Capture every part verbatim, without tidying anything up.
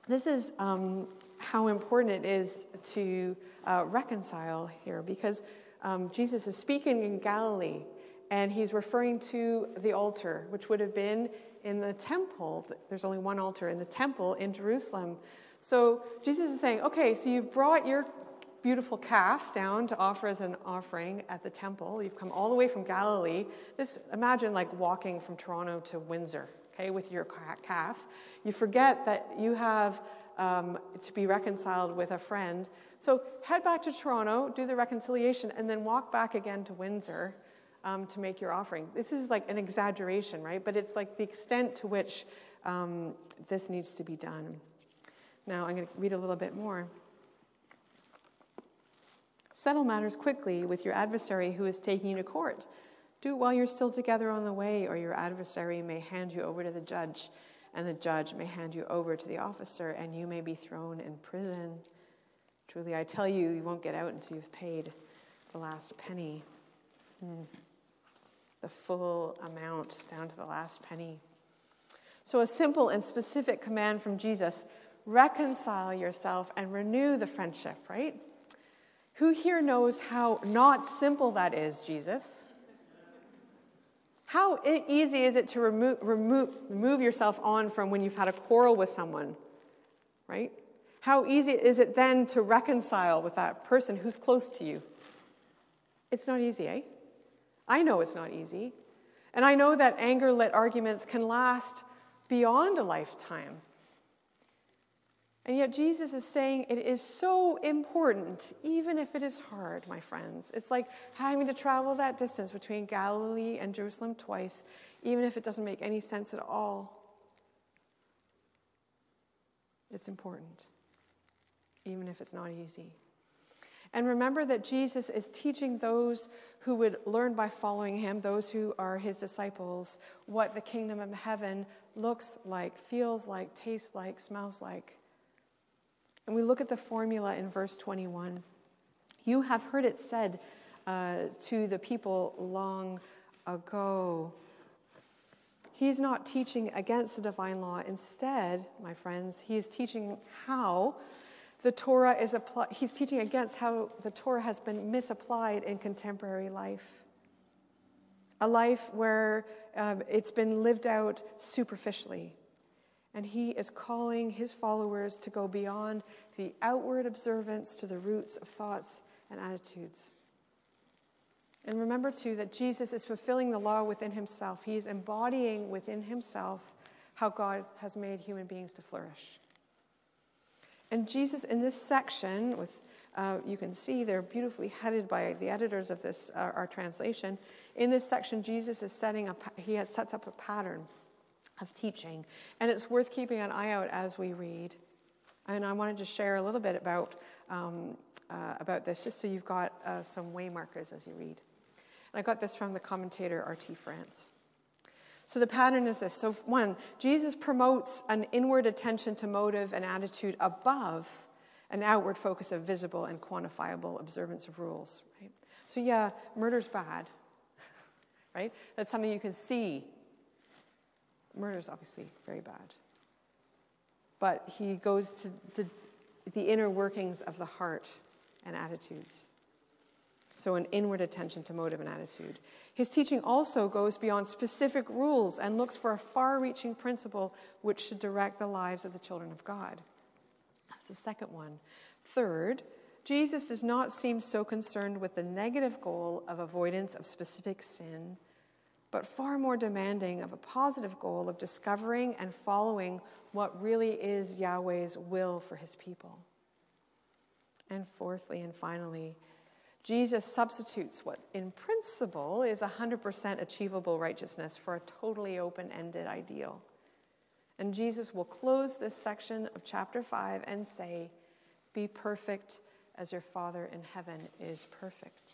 this is um, how important it is to uh, reconcile here, because um, Jesus is speaking in Galilee, and he's referring to the altar, which would have been in the temple. There's only one altar in the temple in Jerusalem. So Jesus is saying, okay, so you've brought your beautiful calf down to offer as an offering at the temple. You've come all the way from Galilee. Just imagine like walking from Toronto to Windsor, okay, with your calf. You forget that you have um, to be reconciled with a friend. So head back to Toronto, do the reconciliation, and then walk back again to Windsor um, to make your offering. This is like an exaggeration, right? But it's like the extent to which um, this needs to be done. Now I'm going to read a little bit more. Settle matters quickly with your adversary who is taking you to court. Do it while you're still together on the way, or your adversary may hand you over to the judge, and the judge may hand you over to the officer, and you may be thrown in prison. Truly, I tell you, you won't get out until you've paid the last penny. Hmm. The full amount, down to the last penny. So a simple and specific command from Jesus: reconcile yourself and renew the friendship, right? Who here knows how not simple that is, Jesus? How easy is it to remove, remove, remove yourself on from when you've had a quarrel with someone, right? How easy is it then to reconcile with that person who's close to you? It's not easy, eh? I know it's not easy. And I know that anger-lit arguments can last beyond a lifetime. And yet Jesus is saying it is so important, even if it is hard, my friends. It's like having to travel that distance between Galilee and Jerusalem twice, even if it doesn't make any sense at all. It's important, even if it's not easy. And remember that Jesus is teaching those who would learn by following him, those who are his disciples, what the kingdom of heaven looks like, feels like, tastes like, smells like. And we look at the formula in verse twenty-one. You have heard it said uh, to the people long ago. He's not teaching against the divine law. Instead, my friends, he is teaching how the Torah is applied. He's teaching against how the Torah has been misapplied in contemporary life. A life where um, it's been lived out superficially. And he is calling his followers to go beyond the outward observance to the roots of thoughts and attitudes. And remember, too, that Jesus is fulfilling the law within himself. He is embodying within himself how God has made human beings to flourish. And Jesus, in this section, with uh, you can see they're beautifully headed by the editors of this, uh, our translation. In this section, Jesus is setting up, he has sets up a pattern of teaching. And it's worth keeping an eye out as we read. And I wanted to share a little bit about, um, uh, about this, just so you've got uh, some way markers as you read. And I got this from the commentator R T France. So the pattern is this. So one, Jesus promotes an inward attention to motive and attitude above an outward focus of visible and quantifiable observance of rules. Right? So yeah, murder's bad, right? That's something you can see. Murder is obviously very bad. But he goes to the, the inner workings of the heart and attitudes. So an inward attention to motive and attitude. His teaching also goes beyond specific rules and looks for a far-reaching principle which should direct the lives of the children of God. That's the second one. Third, Jesus does not seem so concerned with the negative goal of avoidance of specific sin, but far more demanding of a positive goal of discovering and following what really is Yahweh's will for his people. And fourthly and finally, Jesus substitutes what in principle is one hundred percent achievable righteousness for a totally open-ended ideal. And Jesus will close this section of chapter five and say, "Be perfect as your Father in heaven is perfect."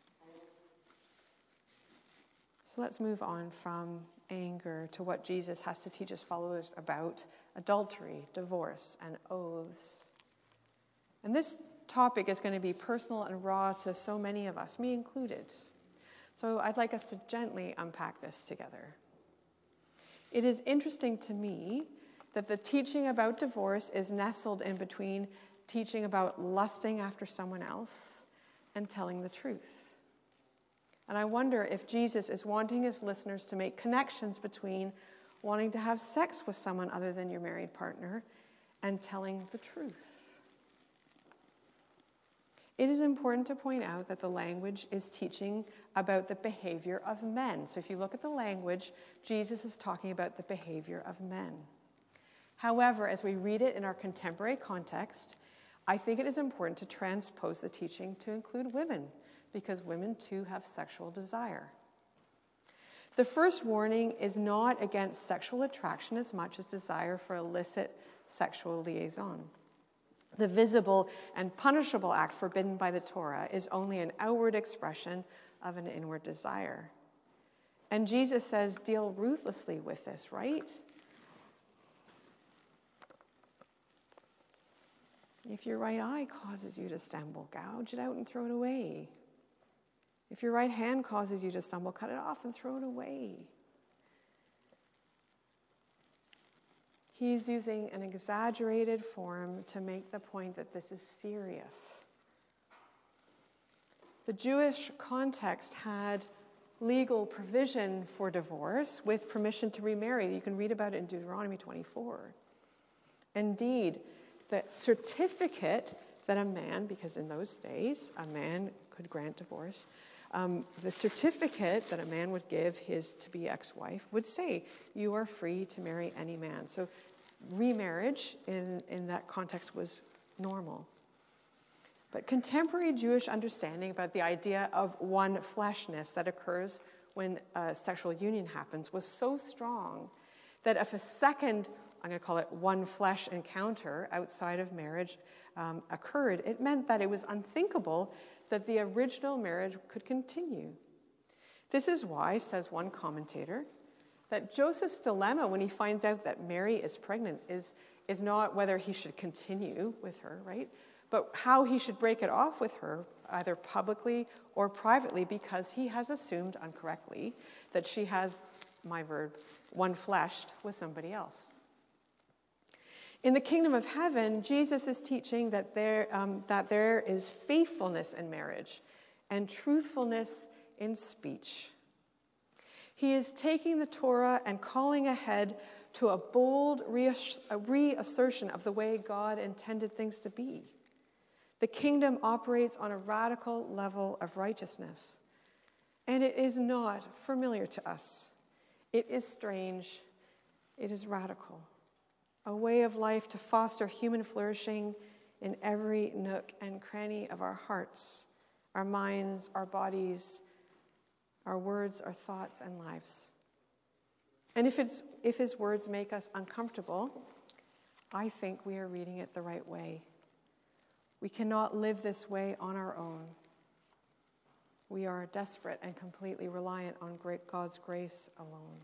So let's move on from anger to what Jesus has to teach his followers about adultery, divorce, and oaths. And this topic is going to be personal and raw to so many of us, me included. So I'd like us to gently unpack this together. It is interesting to me that the teaching about divorce is nestled in between teaching about lusting after someone else and telling the truth. And I wonder if Jesus is wanting his listeners to make connections between wanting to have sex with someone other than your married partner and telling the truth. It is important to point out that the language is teaching about the behavior of men. So if you look at the language, Jesus is talking about the behavior of men. However, as we read it in our contemporary context, I think it is important to transpose the teaching to include women, because women too have sexual desire. The first warning is not against sexual attraction as much as desire for illicit sexual liaison. The visible and punishable act forbidden by the Torah is only an outward expression of an inward desire. And Jesus says, deal ruthlessly with this, right? If your right eye causes you to stumble, gouge it out and throw it away. If your right hand causes you to stumble, cut it off and throw it away. He's using an exaggerated form to make the point that this is serious. The Jewish context had legal provision for divorce with permission to remarry. You can read about it in Deuteronomy twenty-four. Indeed, the certificate that a man, because in those days a man could grant divorce, um, the certificate that a man would give his to-be ex-wife would say, you are free to marry any man. So remarriage in, in that context was normal. But contemporary Jewish understanding about the idea of one fleshness that occurs when a sexual union happens was so strong that if a second, I'm going to call it one flesh encounter outside of marriage um, occurred, it meant that it was unthinkable that the original marriage could continue. This is why, says one commentator, that Joseph's dilemma when he finds out that Mary is pregnant is, is not whether he should continue with her, right? But how he should break it off with her, either publicly or privately, because he has assumed incorrectly that she has, my verb, one fleshed with somebody else. In the kingdom of heaven, Jesus is teaching that there, um, that there is faithfulness in marriage and truthfulness in speech. He is taking the Torah and calling ahead to a bold reass- a reassertion of the way God intended things to be. The kingdom operates on a radical level of righteousness, and it is not familiar to us. It is strange. It is radical. A way of life to foster human flourishing in every nook and cranny of our hearts, our minds, our bodies, our words, our thoughts, and lives. And if, it's, if his words make us uncomfortable, I think we are reading it the right way. We cannot live this way on our own. We are desperate and completely reliant on great God's grace alone.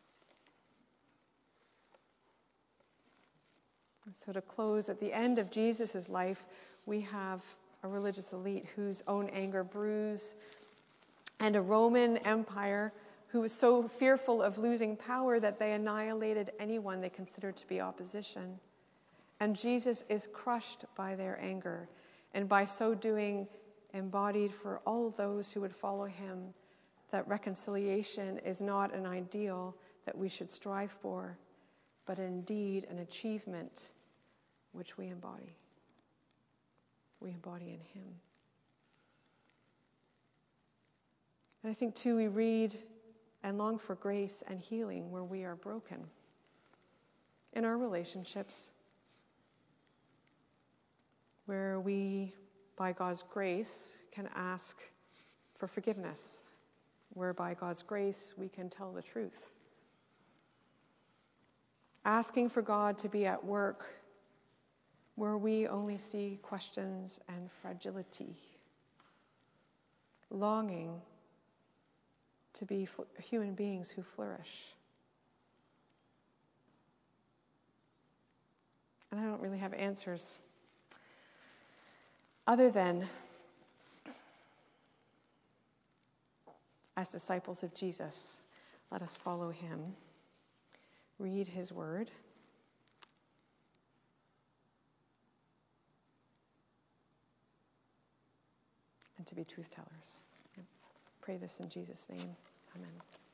And so to close, at the end of Jesus' life, we have a religious elite whose own anger brews, and a Roman Empire who was so fearful of losing power that they annihilated anyone they considered to be opposition. And Jesus is crushed by their anger, and by so doing, embodied for all those who would follow him that reconciliation is not an ideal that we should strive for, but indeed an achievement which we embody. We embody in him. And I think, too, we read and long for grace and healing where we are broken in our relationships, where we, by God's grace, can ask for forgiveness, where by God's grace we can tell the truth. Asking for God to be at work where we only see questions and fragility. Longing to be fl- human beings who flourish. And I don't really have answers other than, as disciples of Jesus, let us follow him, read his word, and to be truth tellers. Pray this in Jesus' name. Amen.